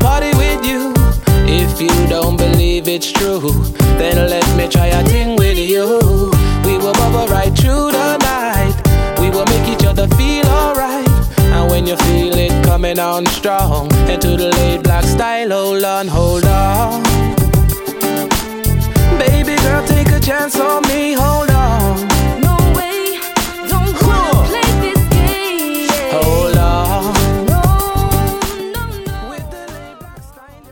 party with you. If you don't believe it's true, then let me try a thing with you. We will bubble right through the night. We will make each other feel alright. And when you feel it coming on strong, into the laid black style, hold on, hold on. Baby girl, take a chance on